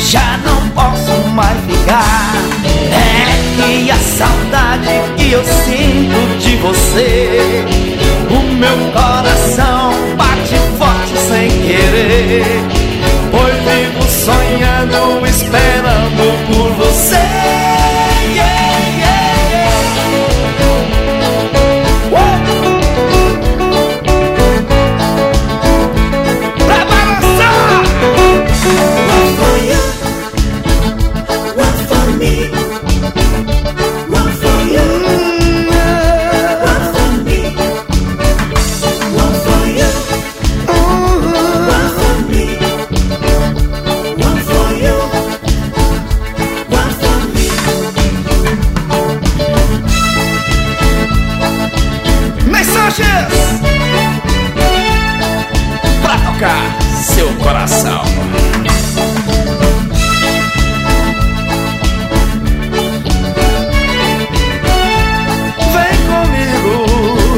já não posso mais ficar. É que a saudade que eu sinto de você, o meu coração bate forte sem querer, pois vivo sonhando, esperando por você. Pra tocar seu coração. Vem comigo,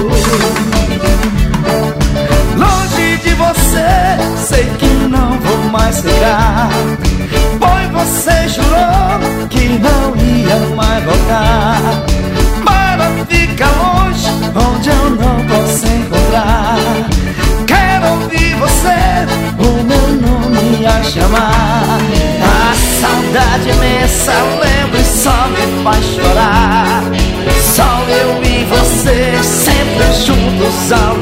longe de você, sei que não vou mais ficar, pois você jurou que não ia mais voltar. Para ficar longe, onde eu não posso encontrar, quero ouvir você, o meu nome a chamar. A saudade imensa lembro e só me faz chorar. Só eu e você, sempre juntos ao